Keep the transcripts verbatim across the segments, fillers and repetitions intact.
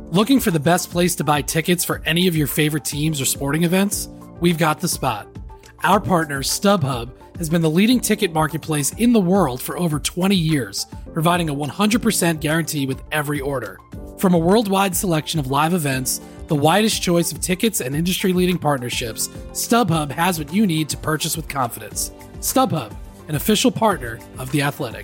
Looking for the best place to buy tickets for any of your favorite teams or sporting events? We've got the spot. Our partner, StubHub, has been the leading ticket marketplace in the world for over twenty years, providing a one hundred percent guarantee with every order. From a worldwide selection of live events, the widest choice of tickets and industry-leading partnerships, StubHub has what you need to purchase with confidence. StubHub, an official partner of The Athletic.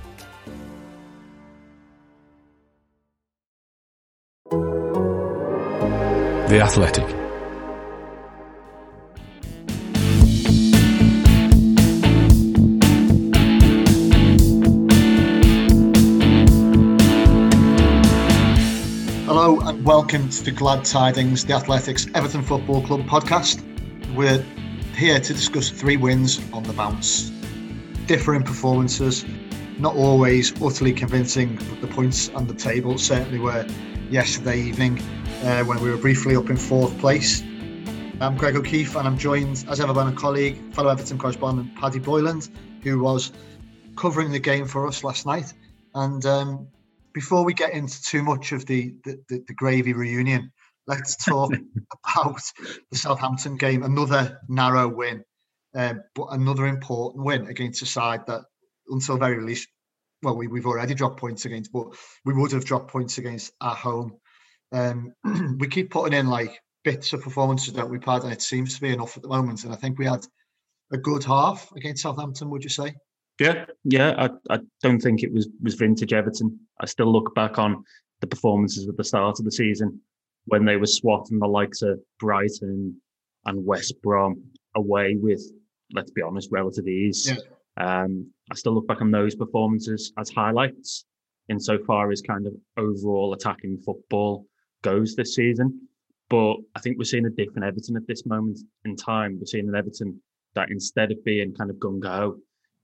The Athletic. Hello and welcome to the Glad Tidings, The Athletic's Everton Football Club podcast. We're here to discuss three wins on the bounce. Differing performances, not always utterly convincing, but the points on the table certainly were yesterday evening uh, when we were briefly up in fourth place. I'm Greg O'Keefe and I'm joined as ever by my colleague, fellow Everton correspondent Paddy Boyland, who was covering the game for us last night. And um, before we get into too much of the, the, the, the gravy reunion, let's talk about the Southampton game. Another narrow win, uh, but another important win against a side that until very least, well, we, we've already dropped points against, but we would have dropped points against at home. Um, we keep putting in like bits of performances that we've had, and it seems to be enough at the moment. And I think we had a good half against Southampton, would you say? Yeah, yeah. I, I don't think it was, was vintage Everton. I still look back on the performances at the start of the season when they were swatting the likes of Brighton and West Brom away with, let's be honest, relative ease. Yeah. Um, I still look back on those performances as highlights insofar as kind of overall attacking football goes this season. But I think we're seeing a different Everton at this moment in time. We're seeing an Everton that instead of being kind of gung-ho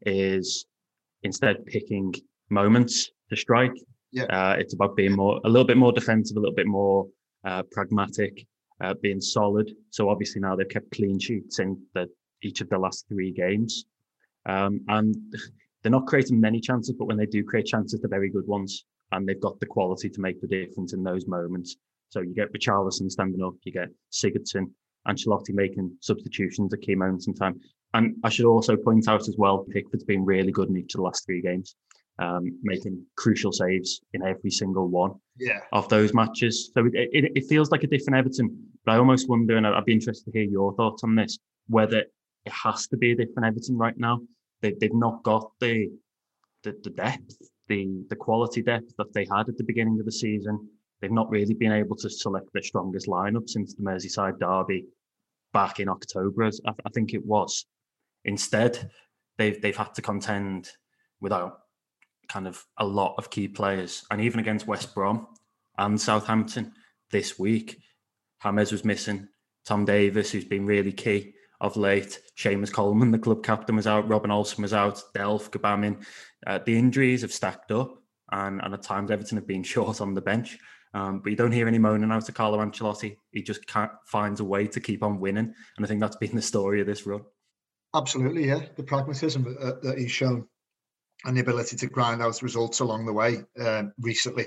is instead picking moments to strike. Yeah. Uh, it's about being more, a little bit more defensive, a little bit more uh, pragmatic, uh, being solid. So obviously now they've kept clean sheets in the, each of the last three games. Um, and they're not creating many chances, but when they do create chances, they're very good ones. And they've got the quality to make the difference in those moments. So you get Richarlison standing up, you get Sigurdsson, Ancelotti making substitutions at key moments in time. And I should also point out as well, Pickford's been really good in each of the last three games, um, making crucial saves in every single one yeah. of those matches. So it, it, it feels like a different Everton. But I almost wonder, and I'd be interested to hear your thoughts on this, whether it has to be a different Everton right now. They, they've not got the, the the depth, the the quality depth that they had at the beginning of the season. They've not really been able to select their strongest lineup since the Merseyside derby back in October, as I, I think it was. Instead, they've they've had to contend without kind of a lot of key players. And even against West Brom and Southampton this week, James was missing. Tom Davis, who's been really key of late. Seamus Coleman, the club captain, was out. Robin Olsen was out. Delph, Gbamin. Uh, the injuries have stacked up, and, and at times Everton have been short on the bench. Um, but you don't hear any moaning out of Carlo Ancelotti. He just can't finds a way to keep on winning, and I think that's been the story of this run. Absolutely, yeah. The pragmatism that, that he's shown and the ability to grind out results along the way um, recently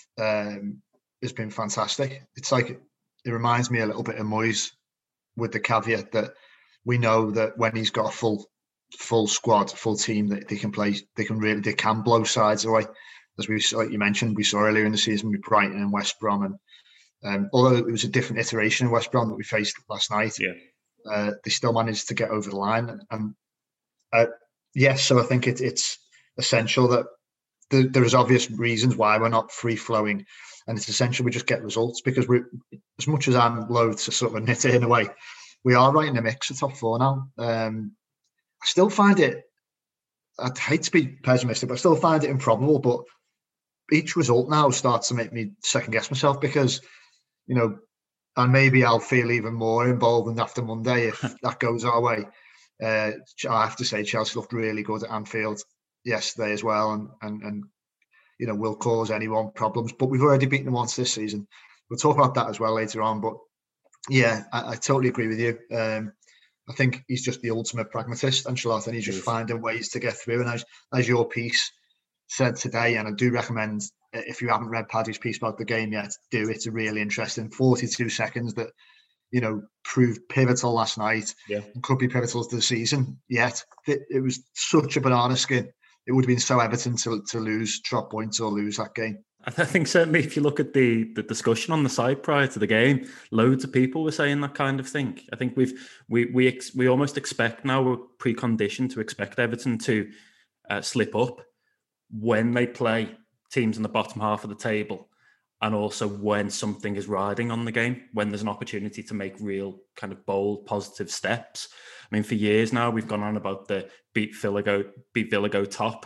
um, has been fantastic. It's like it reminds me a little bit of Moyes, with the caveat that we know that when he's got a full full squad, full team, that they can play, they can really, they can blow sides away. As we, like you mentioned, we saw earlier in the season with Brighton and West Brom, and um, although it was a different iteration of West Brom that we faced last night, yeah, uh, they still managed to get over the line. And uh, yes, so I think it, it's essential that the, there is obvious reasons why we're not free flowing, and it's essential we just get results, because we, as much as I'm loath to sort of knit it in a way, we are right in the mix of top four now. Um, I still find it, I'd hate to be pessimistic, but I still find it improbable. But each result now starts to make me second guess myself, because, you know, and maybe I'll feel even more emboldened after Monday if that goes our way. Uh, I have to say, Chelsea looked really good at Anfield yesterday as well, and and and you know, will cause anyone problems. But we've already beaten them once this season. We'll talk about that as well later on. But yeah, I, I totally agree with you. Um, I think he's just the ultimate pragmatist, Ancelotti, and he's just finding ways to get through. And as as your piece said today, and I do recommend if you haven't read Paddy's piece about the game yet, do. It's a really interesting forty-two seconds that, you know, proved pivotal last night yeah. and could be pivotal to the season. Yet it, it was such a banana skin. It would have been so Everton to, to lose, drop points or lose that game. I think certainly if you look at the, the discussion on the site prior to the game, loads of people were saying that kind of thing. I think we've we we ex, we almost expect now, we're preconditioned to expect Everton to uh, slip up when they play teams in the bottom half of the table, and also when something is riding on the game, when there's an opportunity to make real kind of bold, positive steps. I mean, for years now, we've gone on about the beat Villa go, beat Villa go top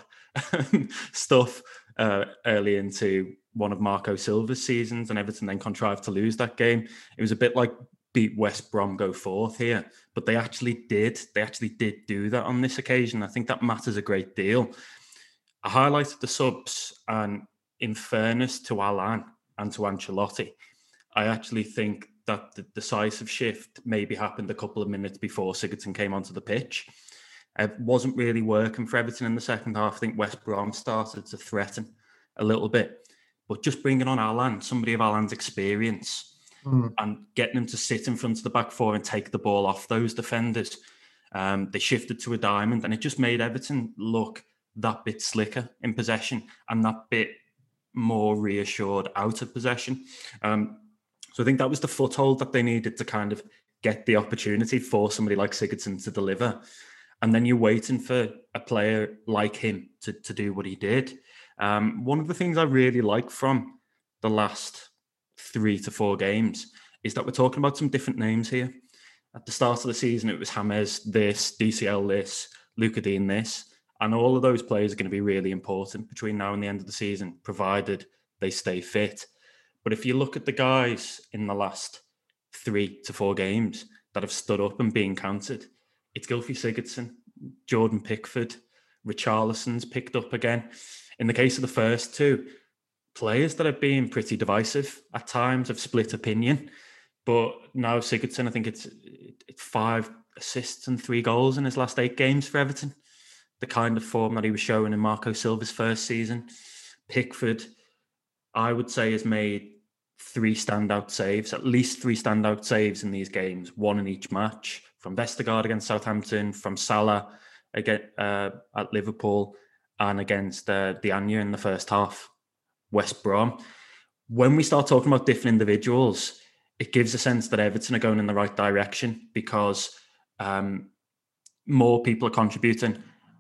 stuff uh, early into one of Marco Silva's seasons, and Everton then contrived to lose that game. It was a bit like beat West Brom go fourth here, but they actually did. They actually did do that on this occasion. I think that matters a great deal. I highlighted the subs, and in fairness to Alan and to Ancelotti, I actually think that the decisive shift maybe happened a couple of minutes before Sigurdsson came onto the pitch. It wasn't really working for Everton in the second half. I think West Brom started to threaten a little bit, but just bringing on Alan, somebody of Alan's experience, mm. and getting him to sit in front of the back four and take the ball off those defenders, um, they shifted to a diamond, and it just made Everton look that bit slicker in possession and that bit more reassured out of possession. Um, so I think that was the foothold that they needed to kind of get the opportunity for somebody like Sigurdsson to deliver. And then you're waiting for a player like him to, to do what he did. Um, one of the things I really like from the last three to four games is that we're talking about some different names here. At the start of the season, it was James this, D C L this, Luca Dean this. And all of those players are going to be really important between now and the end of the season, provided they stay fit. But if you look at the guys in the last three to four games that have stood up and been counted, it's Gylfi Sigurdsson, Jordan Pickford, Richarlison's picked up again. In the case of the first two, players that have been pretty divisive at times have split opinion. But now Sigurdsson, I think it's, it's five assists and three goals in his last eight games for Everton. The kind of form that he was showing in Marco Silva's first season. Pickford, I would say, has made three standout saves, at least three standout saves in these games, one in each match, from Vestergaard against Southampton, from Salah again, uh, at Liverpool, and against uh, Diagne in the first half, West Brom. When we start talking about different individuals, it gives a sense that Everton are going in the right direction, because um, more people are contributing,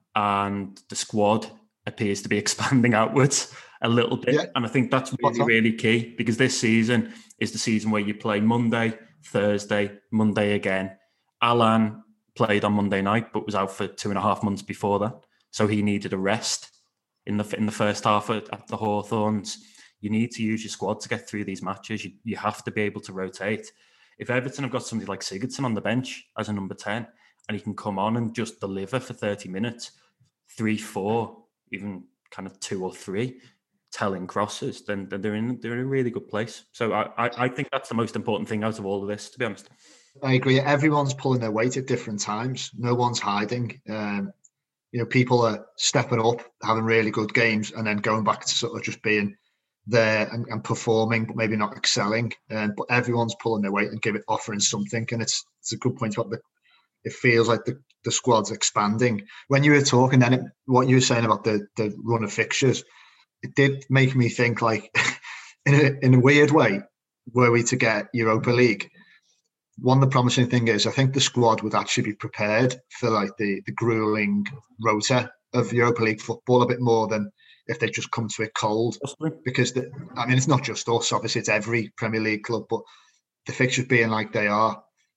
and the squad appears to be expanding outwards a little bit. Yeah. And I think that's really, really key, because this season is the season where you play Monday, Thursday, Monday again. Alan played on Monday night, but was out for two and a half months before that. So he needed a rest in the in the first half at, at the Hawthorns. You need to use your squad to get through these matches. You, you have to be able to rotate. If Everton have got somebody like Sigurdsson on the bench as a number ten, and he can come on and just deliver for thirty minutes, three, four, even kind of two or three telling crosses, then, then they're in they're in a really good place. So I, I, I think that's the most important thing out of all of this, to be honest. I agree. Everyone's pulling their weight at different times. No one's hiding. Um, you know, people are stepping up, having really good games, and then going back to sort of just being there and, and performing, but maybe not excelling. Um, but everyone's pulling their weight and give it, offering something. And it's it's a good point about the. It feels like the, the squad's expanding. When you were talking, then it, what you were saying about the the run of fixtures, it did make me think, like, in a in a weird way, were we to get Europa League, one of the promising thing is I think the squad would actually be prepared for like the the grueling rota of Europa League football a bit more than if they just come to it cold. Because the, I mean, it's not just us. Obviously, it's every Premier League club, but the fixtures being like they are.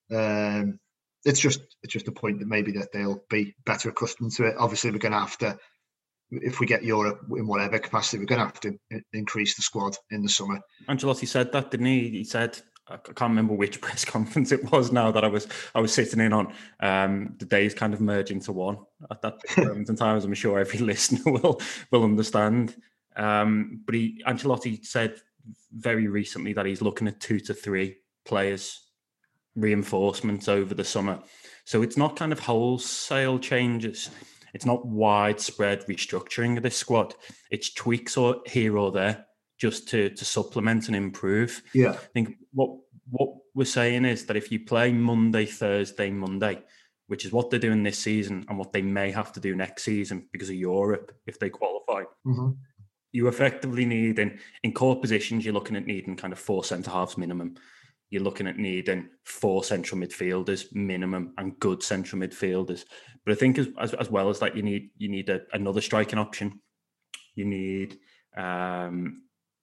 Um, It's just it's just a point that maybe that they'll be better accustomed to it. Obviously, we're going to have to, if we get Europe in whatever capacity, we're going to have to increase the squad in the summer. Ancelotti said that, didn't he? He said, I can't remember which press conference it was now that I was I was sitting in on. Um, the days kind of merge into one at that moment in time, as I'm sure every listener will will understand. Um, but he Ancelotti said very recently that he's looking at two to three players reinforcements over the summer. So it's not kind of wholesale changes. It's not widespread restructuring of this squad. It's tweaks or here or there just to to supplement and improve. Yeah. I think what what we're saying is that if you play Monday, Thursday, Monday, which is what they're doing this season and what they may have to do next season because of Europe if they qualify, mm-hmm. you effectively need, in, in core positions, you're looking at needing kind of four centre-halves minimum. You're looking at needing four central midfielders minimum and good central midfielders. But I think as as, as well as that, you need you need a, another striking option. You need um,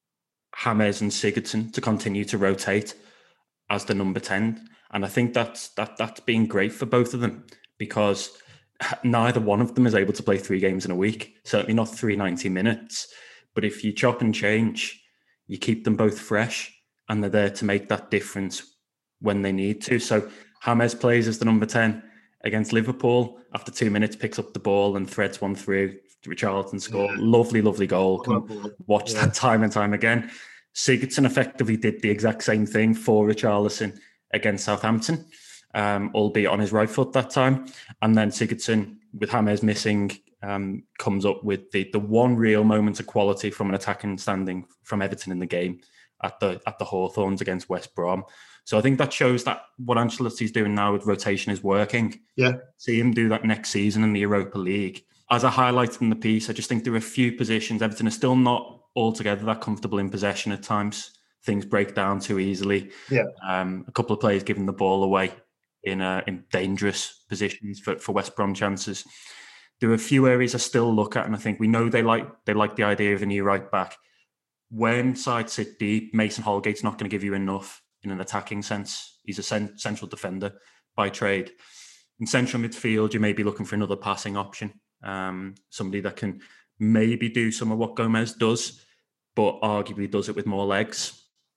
James and Sigurdsson to continue to rotate as the number ten. And I think that's that that's been great for both of them because neither one of them is able to play three games in a week, certainly not three ninety minutes. But if you chop and change, you keep them both fresh and they're there to make that difference when they need to. So James plays as the number ten against Liverpool. After two minutes, picks up the ball and threads one through. Richarlison score. Yeah. Lovely, lovely goal. Can watch yeah. that time and time again. Sigurdsson effectively did the exact same thing for Richarlison against Southampton, um, albeit on his right foot that time. And then Sigurdsson, with James missing, um, comes up with the the one real moment of quality from an attacking standing from Everton in the game at the at the Hawthorns against West Brom. So I think that shows that what Ancelotti's doing now with rotation is working. Yeah. See him do that next season in the Europa League. As I highlighted in the piece, I just think there are a few positions. Everton are still not altogether that comfortable in possession at times. Things break down too easily. Yeah. Um, a couple of players giving the ball away in uh, in dangerous positions for, for West Brom chances. There are a few areas I still look at, and I think we know they like they like the idea of a new right back. When sides sit deep, Mason Holgate's not going to give you enough in an attacking sense. He's a cent- central defender by trade. In central midfield, you may be looking for another passing option, um, somebody that can maybe do some of what Gomez does, but arguably does it with more legs.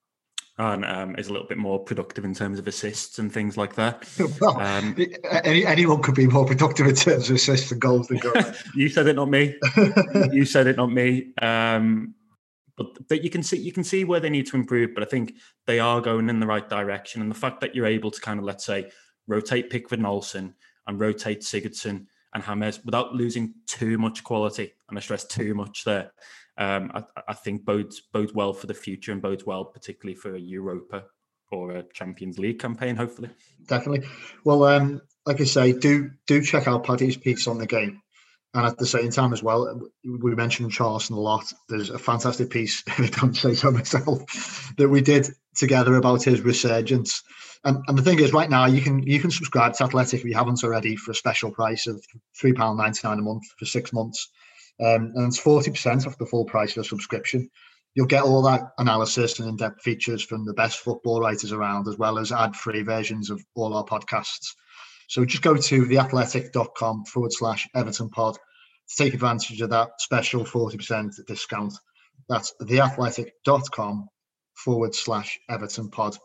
And um, is a little bit more productive in terms of assists and things like that. Well, um, any, anyone could be more productive in terms of assists and goals than Gomez. You said it, not me. You said it, not me. Um, but, but you can see you can see where they need to improve. But I think they are going in the right direction. And the fact that you're able to kind of, let's say, rotate Pickford and Olsen and rotate Sigurdsson and James without losing too much quality, and I stress too much there. Um, I, I think bodes bodes well for the future and bodes well particularly for a Europa or a Champions League campaign, hopefully. Definitely. Well, um, like I say, do do check out Paddy's piece on the game. And at the same time as well, we mentioned Charleston a lot. There's a fantastic piece, if I don't say so myself, that we did together about his resurgence. And, and the thing is, right now, you can you can subscribe to Athletic if you haven't already for a special price of three pounds ninety-nine a month for six months. Um, and it's forty percent off the full price of a subscription. You'll get all that analysis and in-depth features from the best football writers around, as well as ad-free versions of all our podcasts. So just go to theathletic.com forward slash Everton pod to take advantage of that special forty percent discount. That's theathletic.com forward slash Everton pod.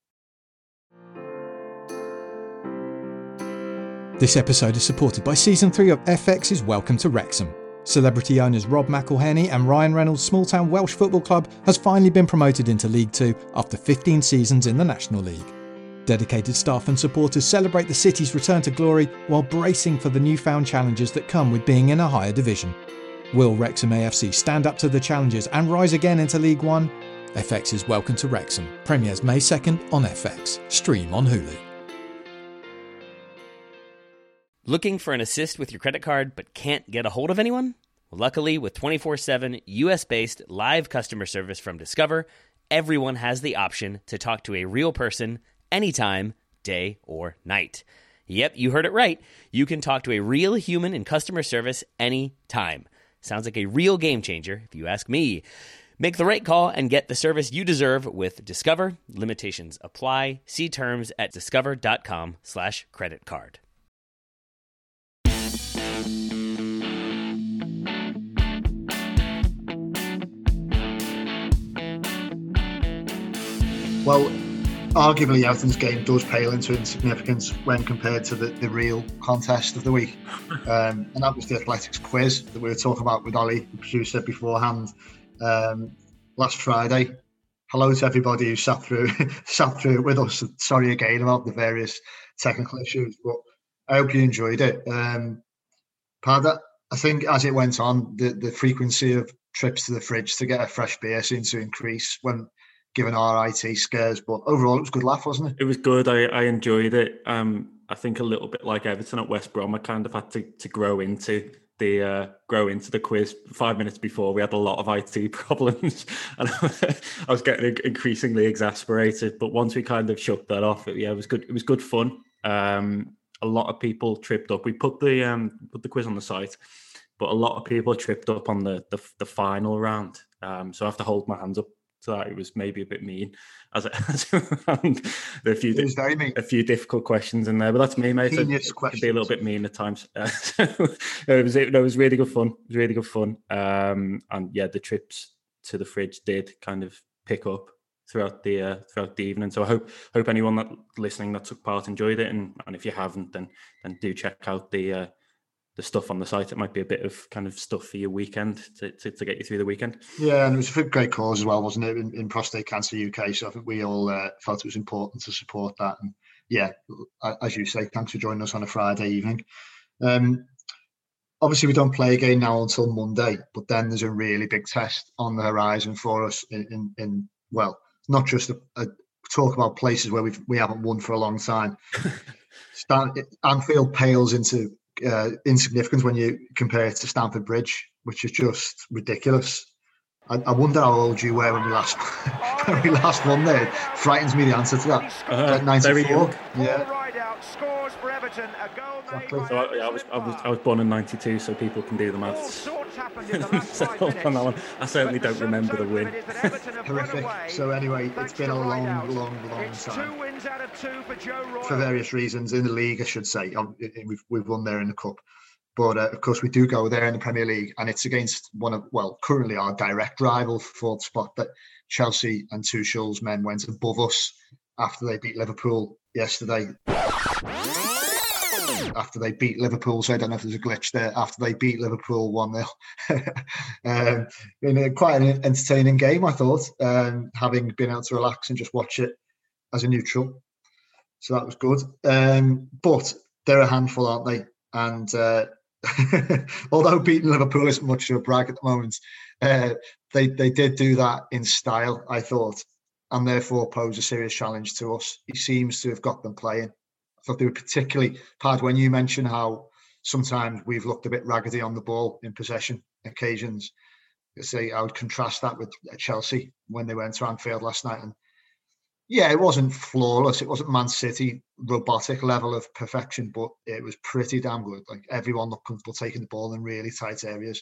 This episode is supported by Season three of F X's Welcome to Wrexham. Celebrity owners Rob McElhenney and Ryan Reynolds' small-town Welsh football club has finally been promoted into League Two after fifteen seasons in the National League. Dedicated staff and supporters celebrate the city's return to glory while bracing for the newfound challenges that come with being in a higher division. Will Wrexham A F C stand up to the challenges and rise again into League One? F X's Welcome to Wrexham premieres May second on F X. Stream on Hulu. Looking for an assist with your credit card but can't get a hold of anyone? Well, luckily, with twenty-four seven U S-based live customer service from Discover, everyone has the option to talk to a real person anytime, day or night. Yep, you heard it right. You can talk to a real human in customer service anytime. Sounds like a real game changer, if you ask me. Make the right call and get the service you deserve with Discover. Limitations apply. See terms at discover.com slash credit card. Well, arguably Everton's game does pale into insignificance when compared to the, the real contest of the week. Um, and that was the Athletics quiz that we were talking about with Ollie, the producer, beforehand um, last Friday. Hello to everybody who sat through sat through it with us. Sorry again about the various technical issues, but I hope you enjoyed it. Um, Pad, I think as it went on, the, the frequency of trips to the fridge to get a fresh beer seemed to increase when given our I T scares. But overall, it was a good laugh, wasn't it? It was good. I, I enjoyed it. Um, I think a little bit like Everton at West Brom, I kind of had to, to grow into the uh, grow into the quiz. Five minutes before, we had a lot of I T problems, and I was getting increasingly exasperated. But once we kind of shook that off, it, yeah, it was good. It was good fun. Um, a lot of people tripped up. We put the um, put the quiz on the site, but a lot of people tripped up on the the, the final round. Um, so I have to hold my hands up to that. It was maybe a bit mean, as, as there are a few, it was very mean. a few difficult questions in there, but that's me, mate. Genius it, questions. It can be a little bit mean at times. Uh, so, it was it, it was really good fun. It was really good fun. Um, and yeah, the trips to the fridge did kind of pick up throughout the uh, throughout the evening. So I hope hope anyone that listening that took part enjoyed it, and, and if you haven't, then then do check out the uh, the stuff on the site. It might be a bit of kind of stuff for your weekend to, to, to get you through the weekend. Yeah, and it was for a great cause as well, wasn't it, in, in Prostate Cancer U K? So I think we all uh, felt it was important to support that. And yeah, as you say, thanks for joining us on a Friday evening. Um, obviously, we don't play again now until Monday, but then there's a really big test on the horizon for us in, in, in well, not just a, a talk about places where we've, we haven't won for a long time. Stan- Anfield pales into Uh, insignificance when you compare it to Stamford Bridge, which is just ridiculous. I, I wonder how old you were when we last when we last won there. It frightens me, the answer to that. Uh, like ninety-four. Yeah. Exactly. So I, yeah, I was I was I was born in ninety-two, so people can do the maths. So on that one, I certainly don't remember the win. Horrific. So anyway, it's been a long, long, long time. For various reasons in the league, I should say. We've we've won there in the cup, but uh, of course we do go there in the Premier League, and it's against one of well, currently our direct rival for fourth spot. That Chelsea and Tuchel's men went above us after they beat Liverpool yesterday. After they beat Liverpool, so I don't know if there's a glitch there. After they beat Liverpool one nil, um, in a, quite an entertaining game, I thought. Um, having been able to relax and just watch it as a neutral, so that was good. Um, but they're a handful, aren't they? And uh, although beating Liverpool isn't much of a brag at the moment, uh, they they did do that in style, I thought, and therefore pose a serious challenge to us. He seems to have got them playing. I thought they were particularly, Pad, when you mentioned how sometimes we've looked a bit raggedy on the ball in possession occasions. I say I would contrast that with Chelsea when they went to Anfield last night. And yeah, it wasn't flawless. It wasn't Man City robotic level of perfection, but it was pretty damn good. Like everyone looked comfortable taking the ball in really tight areas.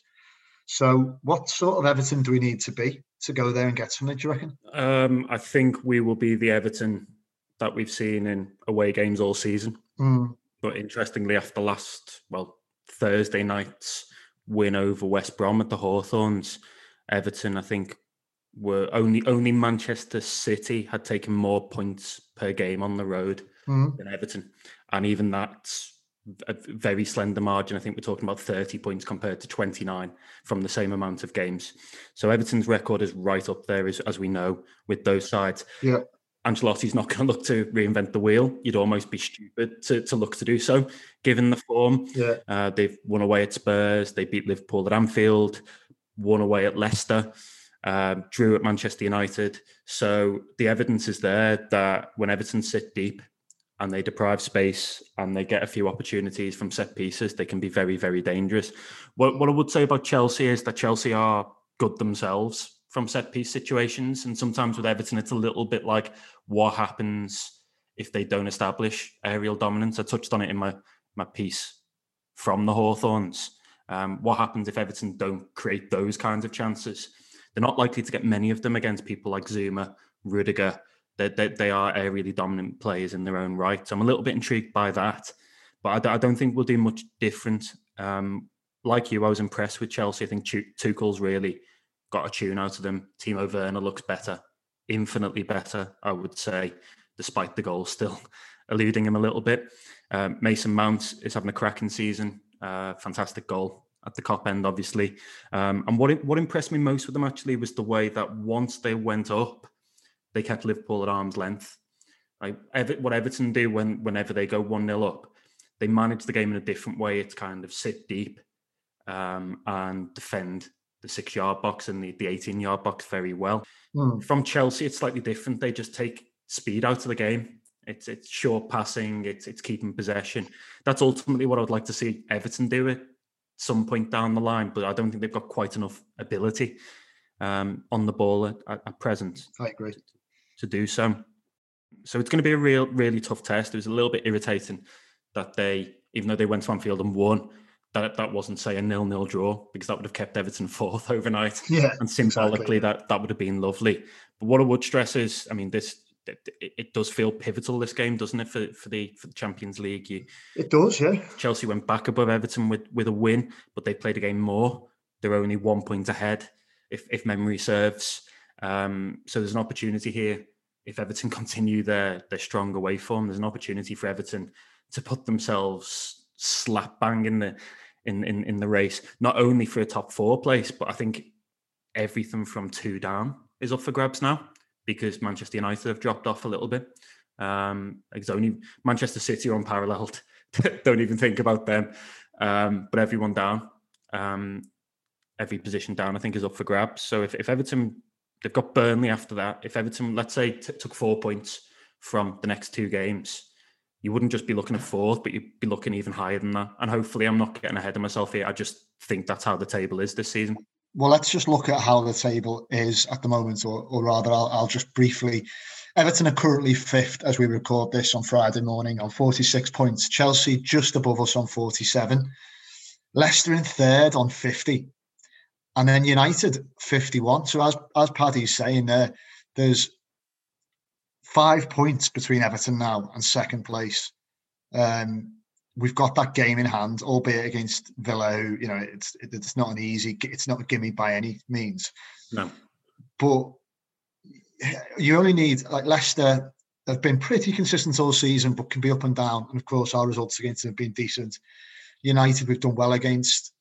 So what sort of Everton do we need to be to go there and get something, do you reckon? Um, I think we will be the Everton that we've seen in away games all season. Mm. But interestingly, after last, well, Thursday night's win over West Brom at the Hawthorns, Everton, I think, were only only Manchester City had taken more points per game on the road mm. than Everton. And even that's a very slender margin. I think we're talking about thirty points compared to twenty-nine from the same amount of games. So Everton's record is right up there, as, as we know, with those sides. Yeah. Ancelotti's not going to look to reinvent the wheel. You'd almost be stupid to, to look to do so, given the form. Yeah. Uh, they've won away at Spurs. They beat Liverpool at Anfield, won away at Leicester, um, drew at Manchester United. So the evidence is there that when Everton sit deep and they deprive space and they get a few opportunities from set pieces, they can be very, very dangerous. What, what I would say about Chelsea is that Chelsea are good themselves from set piece situations. And sometimes with Everton, it's a little bit like what happens if they don't establish aerial dominance. I touched on it in my, my piece from the Hawthorns. Um, what happens if Everton don't create those kinds of chances? They're not likely to get many of them against people like Zuma, Rudiger. They, they, they are aerially dominant players in their own right. So I'm a little bit intrigued by that. But I, I don't think we'll do much different. Um, like you, I was impressed with Chelsea. I think Tuchel's really got a tune out of them. Timo Werner looks better, infinitely better, I would say, despite the goal still eluding him a little bit. Um, Mason Mount is having a cracking season. Uh, fantastic goal at the Kop end, obviously. Um, and what what impressed me most with them, actually, was the way that once they went up, they kept Liverpool at arm's length. Like Ever- what Everton do when whenever they go one nil up, they manage the game in a different way. It's kind of sit deep um, and defend the six-yard box and the, the eighteen-yard box very well. Mm. From Chelsea, it's slightly different. They just take speed out of the game. It's it's short passing. It's it's keeping possession. That's ultimately what I would like to see Everton do at some point down the line. But I don't think they've got quite enough ability um, on the ball at, at present. I agree. To, to do so. So it's going to be a real, really tough test. It was a little bit irritating that they, even though they went to Anfield and won, that that wasn't, say, a nil-nil draw, because that would have kept Everton fourth overnight. Yeah, and symbolically, exactly. that, that would have been lovely. But what I would stress is, I mean, this it, it does feel pivotal, this game, doesn't it, for, for the for the Champions League? You, it does, yeah. Chelsea went back above Everton with, with a win, but they played a game more. They're only one point ahead, if, if memory serves. Um, so there's an opportunity here. If Everton continue their, their strong away form, there's an opportunity for Everton to put themselves slap bang in the in, in, in the race, not only for a top four place, but I think everything from two down is up for grabs now, because Manchester United have dropped off a little bit. Um, it's only Manchester City are unparalleled. Don't even think about them. Um, but everyone down, um, every position down, I think, is up for grabs. So if, if Everton... They've got Burnley after that. If Everton, let's say, t- took four points from the next two games, you wouldn't just be looking at fourth, but you'd be looking even higher than that. And hopefully I'm not getting ahead of myself here. I just think that's how the table is this season. Well, let's just look at how the table is at the moment, or, or rather, I'll, I'll just briefly... Everton are currently fifth as we record this on Friday morning on forty-six points. Chelsea just above us on forty-seven. Leicester in third on fifty. And then United, fifty-one. So as as Paddy's saying there, there's five points between Everton now and second place. Um, we've got that game in hand, albeit against Villa, who, you know, it's it's not an easy, it's not a gimme by any means. No. But you only need, like Leicester have been pretty consistent all season, but can be up and down. And of course, our results against them have been decent. United, we've done well against.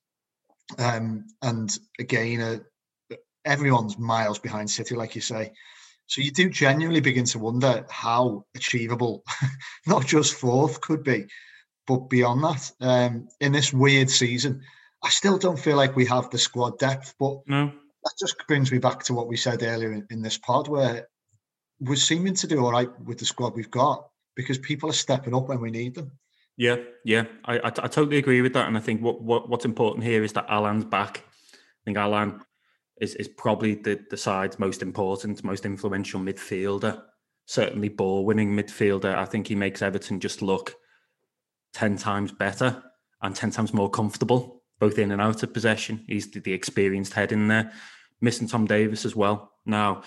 Um, and again, uh, everyone's miles behind City, like you say. So you do genuinely begin to wonder how achievable not just fourth could be, but beyond that. Um, in this weird season, I still don't feel like we have the squad depth, but no. That just brings me back to what we said earlier in, in this pod, where we're seeming to do all right with the squad we've got because people are stepping up when we need them. Yeah, yeah, I, I, I totally agree with that. And I think what, what what's important here is that Alan's back. I think Alan is, is probably the, the side's most important, most influential midfielder, certainly ball-winning midfielder. I think he makes Everton just look ten times better and ten times more comfortable, both in and out of possession. He's the, the experienced head in there. Missing Tom Davies as well. Now,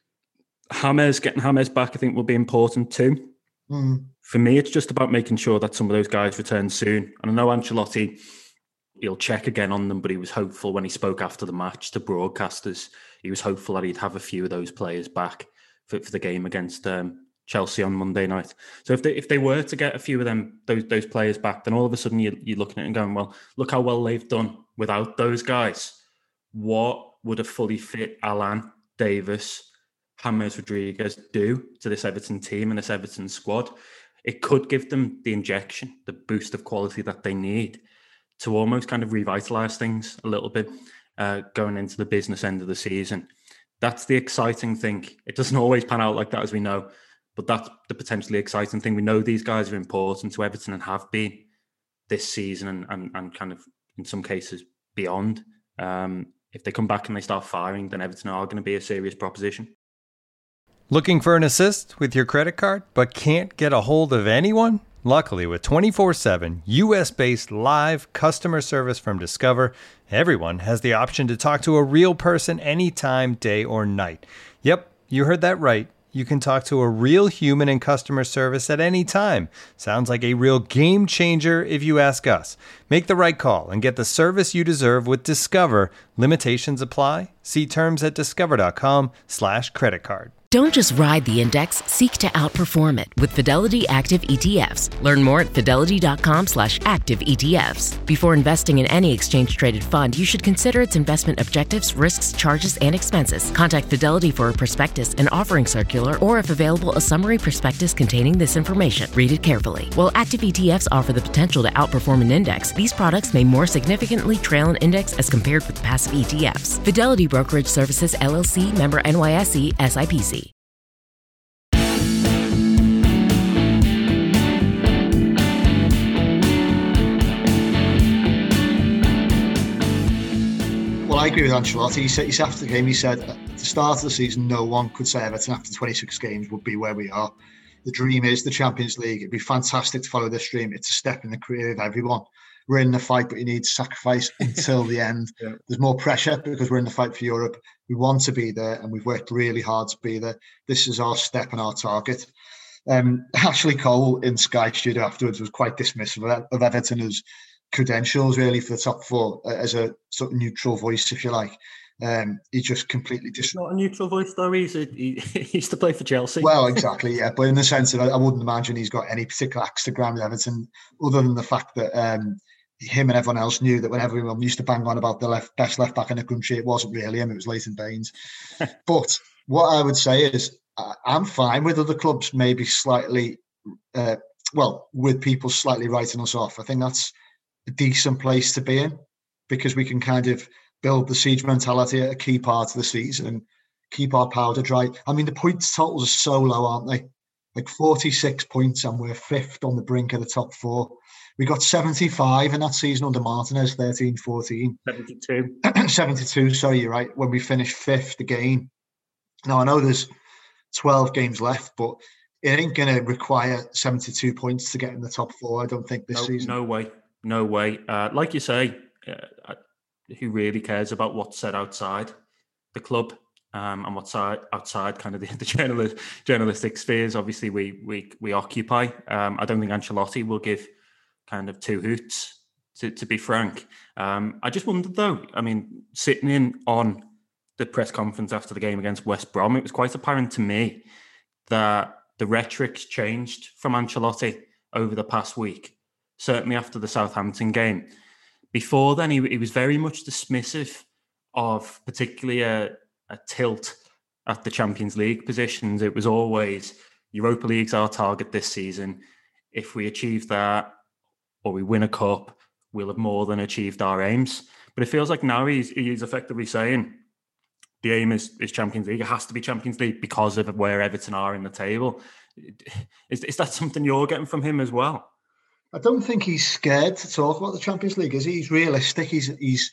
James, getting James back, I think will be important too. Mm. For me, it's just about making sure that some of those guys return soon. And I know Ancelotti, he'll check again on them, but he was hopeful when he spoke after the match to broadcasters. He was hopeful that he'd have a few of those players back for, for the game against um, Chelsea on Monday night. So if they if they were to get a few of them, those those players back, then all of a sudden you, you're looking at it and going, well, look how well they've done without those guys. What would a fully fit Alan, Davis, James Rodriguez do to this Everton team and this Everton squad? It could give them the injection, the boost of quality that they need to almost kind of revitalise things a little bit uh, going into the business end of the season. That's the exciting thing. It doesn't always pan out like that, as we know, but that's the potentially exciting thing. We know these guys are important to Everton and have been this season and, and, and kind of, in some cases, beyond. Um, if they come back and they start firing, then Everton are going to be a serious proposition. Looking for an assist with your credit card, but can't get a hold of anyone? Luckily, with twenty-four seven U S-based live customer service from Discover, everyone has the option to talk to a real person anytime, day or night. Yep, you heard that right. You can talk to a real human in customer service at any time. Sounds like a real game changer if you ask us. Make the right call and get the service you deserve with Discover. Limitations apply. See terms at discover.com slash credit card. Don't just ride the index, seek to outperform it with Fidelity Active E T Fs. Learn more at fidelity.com slash active ETFs. Before investing in any exchange-traded fund, you should consider its investment objectives, risks, charges, and expenses. Contact Fidelity for a prospectus, an offering circular, or if available, a summary prospectus containing this information. Read it carefully. While active E T Fs offer the potential to outperform an index, these products may more significantly trail an index as compared with passive E T Fs. Fidelity Brokerage Services, L L C, member N Y S E, S I P C. Well, I agree with Ancelotti. He said, he said after the game, he said at the start of the season, no one could say Everton after twenty-six games would be where we are. The dream is the Champions League. It'd be fantastic to follow this dream. It's a step in the career of everyone. We're in the fight, but you need to sacrifice until the end. Yeah. There's more pressure because we're in the fight for Europe. We want to be there, and we've worked really hard to be there. This is our step and our target. Um, Ashley Cole in Sky Studio afterwards was quite dismissive of, of Everton as credentials, really, for the top four, uh, as a sort of neutral voice, if you like. Um, he just completely dis- He's not a neutral voice, though. He's a, he, he used to play for Chelsea. Well, exactly, yeah. But in the sense of, I wouldn't imagine he's got any particular axe to grind with Everton, other than the fact that um, him and everyone else knew that when everyone used to bang on about the left best left back in the country, it wasn't really him, it was Leighton Baines. But what I would say is, I'm fine with other clubs maybe slightly, uh, well, with people slightly writing us off. I think that's a decent place to be in, because we can kind of build the siege mentality at a key part of the season and keep our powder dry. I mean, the points totals are so low, aren't they? Like forty-six points, and we're fifth on the brink of the top four. We got seventy-five in that season under Martinez, thirteen fourteen. seventy-two. seventy-two, sorry, you're right, when we finished fifth again. Now, I know there's twelve games left, but it ain't going to require seventy-two points to get in the top four, I don't think, this no, season. No way. No way. Uh, like you say, uh, who really cares about what's said outside the club um, and what's outside kind of the, the journalist, journalistic spheres? Obviously, we we we occupy. Um, I don't think Ancelotti will give kind of two hoots, to, to be frank. Um, I just wondered, though, I mean, sitting in on the press conference after the game against West Brom, it was quite apparent to me that the rhetoric's changed from Ancelotti over the past week. Certainly after the Southampton game. Before then, he, he was very much dismissive of particularly a, a tilt at the Champions League positions. It was always, Europa League's our target this season. If we achieve that, or we win a cup, we'll have more than achieved our aims. But it feels like now he's, he's effectively saying the aim is, is Champions League. It has to be Champions League because of where Everton are in the table. Is, is that something you're getting from him as well? I don't think he's scared to talk about the Champions League, is he? He's realistic. He's he's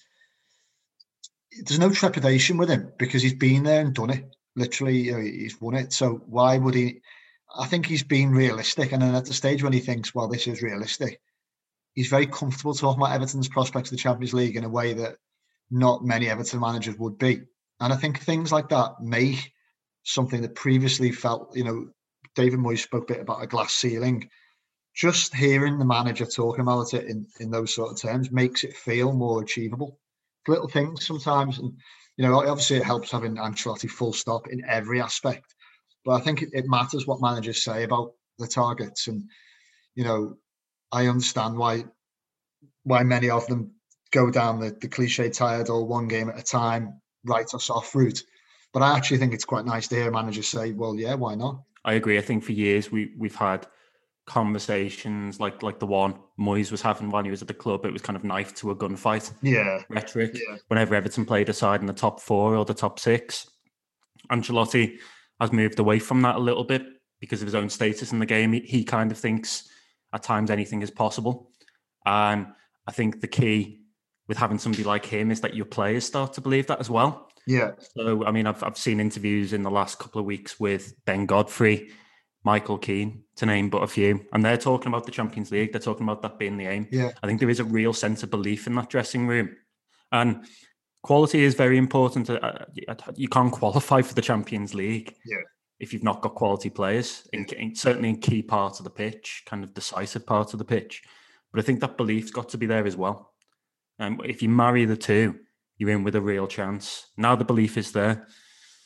there's no trepidation with him because he's been there and done it. Literally, you know, he's won it. So why would he? I think he's been realistic, and then at the stage when he thinks, well, this is realistic, he's very comfortable talking about Everton's prospects of the Champions League in a way that not many Everton managers would be. And I think things like that make something that previously felt, you know, David Moyes spoke a bit about a glass ceiling. Just hearing the manager talking about it in, in those sort of terms makes it feel more achievable. Little things sometimes, and you know, obviously it helps having Ancelotti full stop in every aspect. But I think it, it matters what managers say about the targets, and you know, I understand why why many of them go down the, the cliche tired or one game at a time, write us off route. But I actually think it's quite nice to hear managers say, well, yeah, why not? I agree. I think for years we we've had conversations like like the one Moyes was having while he was at the club. It was kind of knife to a gunfight. Yeah. Rhetoric. Yeah. Whenever Everton played a side in the top four or the top six. Ancelotti has moved away from that a little bit because of his own status in the game. He, he kind of thinks at times anything is possible. And I think the key with having somebody like him is that your players start to believe that as well. Yeah. So, I mean, I've I've seen interviews in the last couple of weeks with Ben Godfrey, Michael Keane, to name but a few. And they're talking about the Champions League. They're talking about that being the aim. Yeah. I think there is a real sense of belief in that dressing room. And quality is very important. You can't qualify for the Champions League yeah. if you've not got quality players, in, in, certainly in key parts of the pitch, kind of decisive parts of the pitch. But I think that belief's got to be there as well. And um, if you marry the two, you're in with a real chance. Now the belief is there.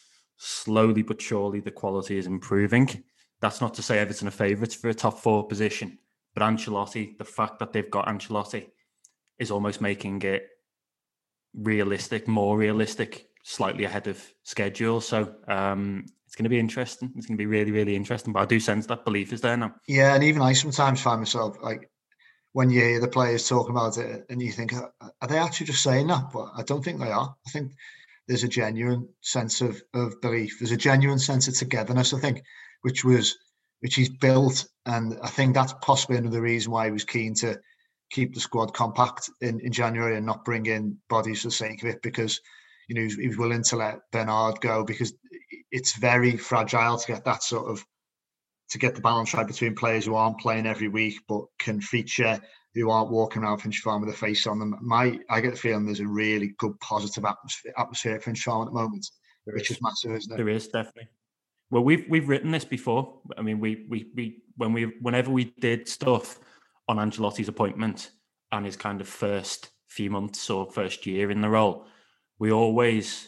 slowly but surely the quality is improving. That's not to say Everton are favourites for a top four position, but Ancelotti, the fact that they've got Ancelotti is almost making it realistic, more realistic, slightly ahead of schedule. So um, it's going to be interesting. It's going to be really, really interesting. But I do sense that belief is there now. Yeah, and even I sometimes find myself like, when you hear the players talking about it and you think, are they actually just saying that? But I don't think they are. I think there's a genuine sense of, of belief. There's a genuine sense of togetherness, I think, which was which he's built. And I think that's possibly another reason why he was keen to keep the squad compact in, in January and not bring in bodies for the sake of it, because, you know, he was, he was willing to let Bernard go, because it's very fragile to get that sort of, to get the balance right between players who aren't playing every week but can feature, who aren't walking around Finch Farm with a face on them. My, I get the feeling there's a really good positive atmosphere, atmosphere at Finch Farm at the moment, there which is. is massive, isn't it? There is, definitely. Well, we've we've written this before. I mean, we we we when we whenever we did stuff on Ancelotti's appointment and his kind of first few months or first year in the role, we always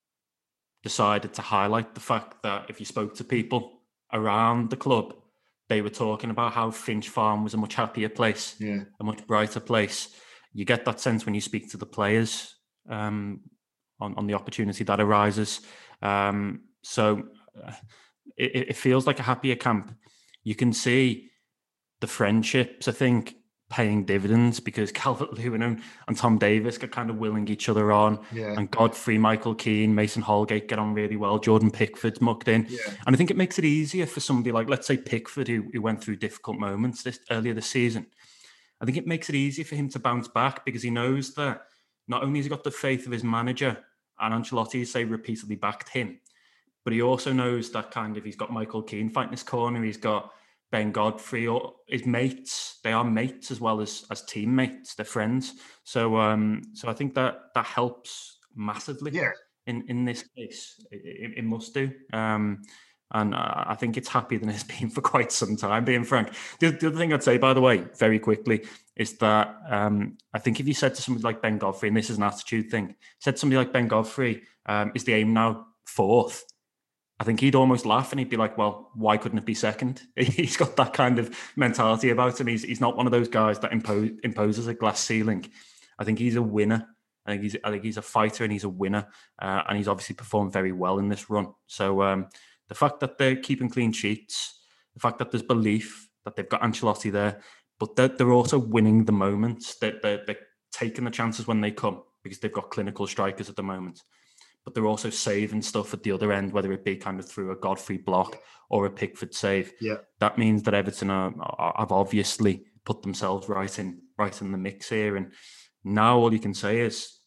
decided to highlight the fact that if you spoke to people around the club, they were talking about how Finch Farm was a much happier place, yeah. a much brighter place. You get that sense when you speak to the players um, on, on the opportunity that arises. Um, so uh, it, it feels like a happier camp. You can see the friendships, I think, paying dividends, because Calvert-Lewin and, and Tom Davis are kind of willing each other on. Yeah. And Godfrey, Michael Keane, Mason Holgate get on really well. Jordan Pickford's mucked in. Yeah. And I think it makes it easier for somebody like, let's say, Pickford, who, who went through difficult moments this earlier this season. I think it makes it easier for him to bounce back, because he knows that not only has he got the faith of his manager, and Ancelotti, say, repeatedly backed him, but he also knows that kind of, he's got Michael Keane fighting his corner, he's got Ben Godfrey, or his mates. They are mates as well as as teammates. They're friends. So, um, so I think that that helps massively. Yeah. In in this case, it, it must do. Um, and I think it's happier than it's been for quite some time, being frank. The, the other thing I'd say, by the way, very quickly, is that um, I think if you said to somebody like Ben Godfrey, and this is an attitude thing, said to somebody like Ben Godfrey, um, is the aim now fourth? I think he'd almost laugh and he'd be like, well, why couldn't it be second? He's got that kind of mentality about him. He's he's not one of those guys that impose, imposes a glass ceiling. I think he's a winner. I think he's I think he's a fighter and he's a winner. Uh, and he's obviously performed very well in this run. So um, the fact that they're keeping clean sheets, the fact that there's belief that they've got Ancelotti there, but they're, they're also winning the moments. They're, they're, they're taking the chances when they come, because they've got clinical strikers at the moment. But they're also saving stuff at the other end, whether it be kind of through a Godfrey block or a Pickford save. Yeah, that means that Everton are, are, have obviously put themselves right in right in the mix here. And now all you can say is,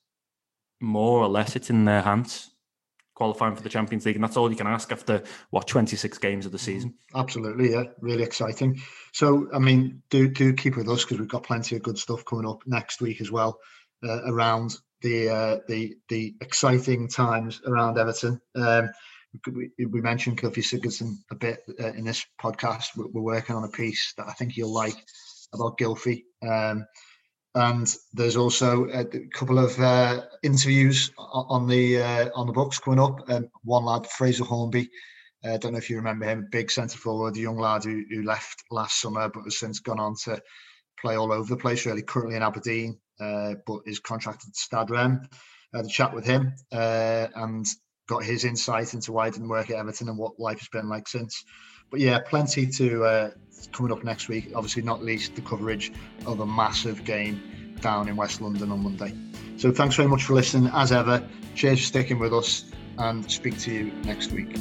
more or less, it's in their hands, qualifying for the Champions League, and that's all you can ask after what twenty-six games of the season. Absolutely, yeah, really exciting. So, I mean, do do keep with us, because we've got plenty of good stuff coming up next week as well, uh, around the uh, the the exciting times around Everton. Um, we, we mentioned Gylfi Sigurdsson a bit uh, in this podcast. We're, we're working on a piece that I think you'll like about Gylfi. Um, and there's also a couple of uh, interviews on the uh, on the books coming up. Um, one lad, Fraser Hornby. I uh, don't know if you remember him, big centre forward, a young lad who, who left last summer but has since gone on to play all over the place, really, currently in Aberdeen. Uh, but is contracted to Stade Rennes. I had a chat with him uh, and got his insight into why it didn't work at Everton and what life has been like since. But yeah, plenty to uh, coming up next week. Obviously, not least the coverage of a massive game down in West London on Monday. So thanks very much for listening. As ever, cheers for sticking with us, and speak to you next week.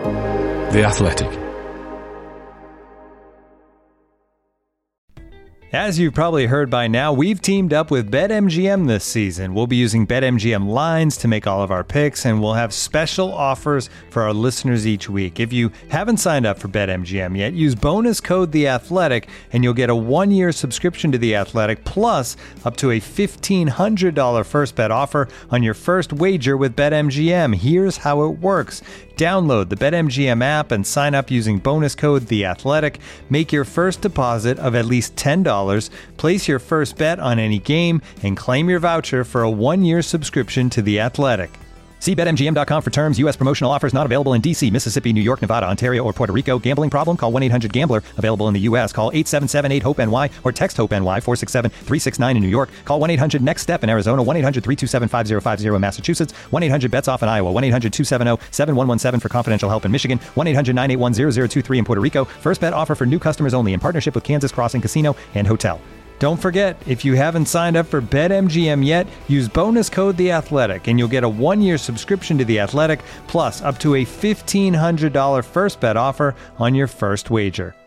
The Athletic. As you've probably heard by now, we've teamed up with BetMGM this season. We'll be using BetMGM lines to make all of our picks, and we'll have special offers for our listeners each week. If you haven't signed up for BetMGM yet, use bonus code The Athletic, and you'll get a one-year subscription to The Athletic, plus up to a fifteen hundred dollars first bet offer on your first wager with BetMGM. Here's how it works. Download the BetMGM app and sign up using bonus code The Athletic. Make your first deposit of at least ten dollars, place your first bet on any game, and claim your voucher for a one-year subscription to The Athletic. See Bet M G M dot com for terms. U S promotional offers not available in D C, Mississippi, New York, Nevada, Ontario, or Puerto Rico. Gambling problem? Call one eight hundred gambler. Available in the U S. Call eight seven seven eight hope N Y or text HOPE-NY four six seven three six nine in New York. Call one eight hundred next step in Arizona. one eight hundred three two seven five zero five zero in Massachusetts. one eight hundred bets off in Iowa. one eight hundred two seven zero seven one one seven for confidential help in Michigan. one eight hundred nine eight one zero zero two three in Puerto Rico. First bet offer for new customers only in partnership with Kansas Crossing Casino and Hotel. Don't forget, if you haven't signed up for BetMGM yet, use bonus code The Athletic, and you'll get a one-year subscription to The Athletic, plus up to a fifteen hundred dollars first bet offer on your first wager.